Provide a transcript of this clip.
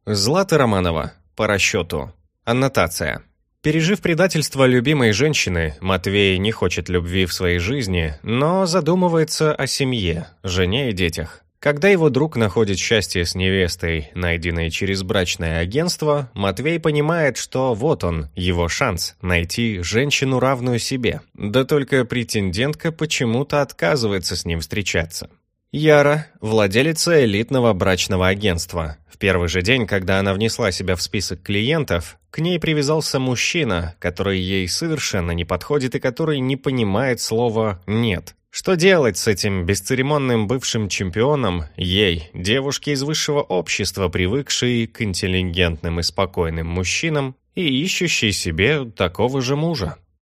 Злата Романова. По расчету. Аннотация. Пережив предательство любимой женщины, Матвей не хочет любви в своей жизни, но задумывается о семье, жене и детях. Когда его друг находит счастье с невестой, найденной через брачное агентство, Матвей понимает, что вот он, его шанс найти женщину, равную себе. Да только претендентка почему-то отказывается с ним встречаться. Яра – владелица элитного брачного агентства. В первый же день, когда она внесла себя в список клиентов, к ней привязался мужчина, который ей совершенно не подходит и который не понимает слова «нет». Что делать с этим бесцеремонным бывшим чемпионом, ей, девушке из высшего общества, привыкшей к интеллигентным и спокойным мужчинам и ищущей себе такого же мужа?